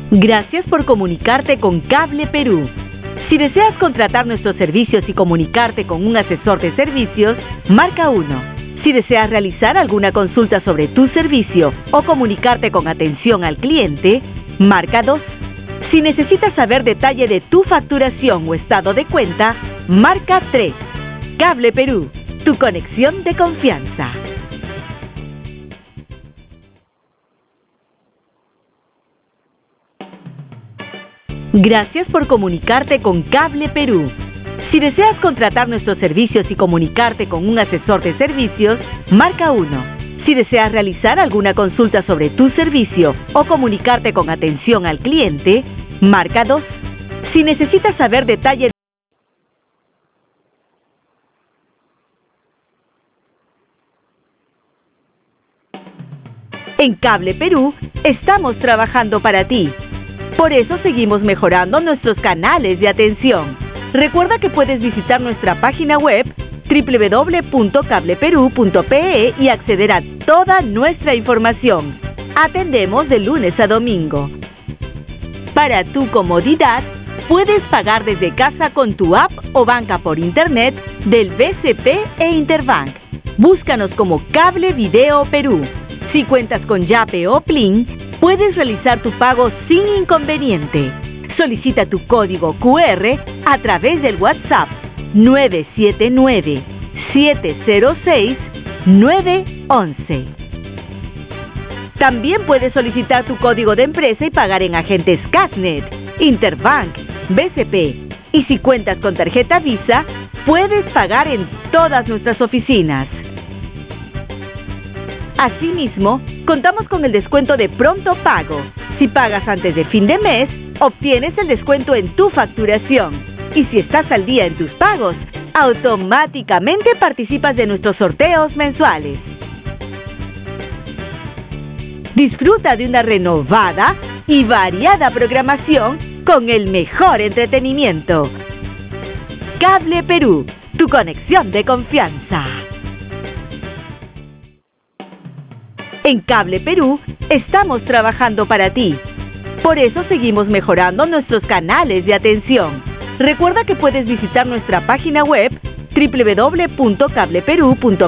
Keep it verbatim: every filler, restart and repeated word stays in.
Gracias por comunicarte con Cable Perú. Si deseas contratar nuestros servicios y comunicarte con un asesor de servicios, marca uno. Si deseas realizar alguna consulta sobre tu servicio o comunicarte con atención al cliente, marca dos. Si necesitas saber detalle de tu facturación o estado de cuenta, marca tres. Cable Perú, tu conexión de confianza. Gracias por comunicarte con Cable Perú. Si deseas contratar nuestros servicios y comunicarte con un asesor de servicios, marca uno. Si deseas realizar alguna consulta sobre tu servicio o comunicarte con atención al cliente, marca dos. Si necesitas saber detalle En Cable Perú, estamos trabajando para ti. Por eso seguimos mejorando nuestros canales de atención. Recuerda que puedes visitar nuestra página web doble u doble u doble u punto cable perú punto pe e y acceder a toda nuestra información. Atendemos de lunes a domingo. Para tu comodidad, puedes pagar desde casa con tu app o banca por internet del B C P e Interbank. Búscanos como Cable Video Perú. Si cuentas con Yape o Plin, puedes realizar tu pago sin inconveniente. Solicita tu código cu erre a través del WhatsApp nueve siete nueve, siete cero seis, nueve once. También puedes solicitar tu código de empresa y pagar en agentes Casnet, Interbank, B C P. Y si cuentas con tarjeta Visa, puedes pagar en todas nuestras oficinas. Asimismo, contamos con el descuento de pronto pago. Si pagas antes de fin de mes, obtienes el descuento en tu facturación. Y si estás al día en tus pagos, automáticamente participas de nuestros sorteos mensuales. Disfruta de una renovada y variada programación con el mejor entretenimiento. Cable Perú, tu conexión de confianza. En Cable Perú, estamos trabajando para ti. Por eso seguimos mejorando nuestros canales de atención. Recuerda que puedes visitar nuestra página web doble u doble u doble u punto cable perú punto